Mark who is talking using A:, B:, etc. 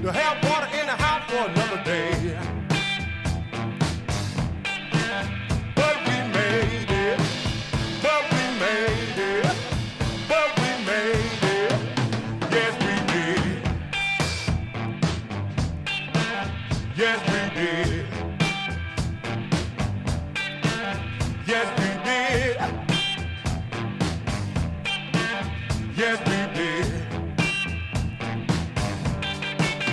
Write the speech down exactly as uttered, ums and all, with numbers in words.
A: to have water in the house for another day. But we made it, but we made it, but we made it, yes we did, yes we did.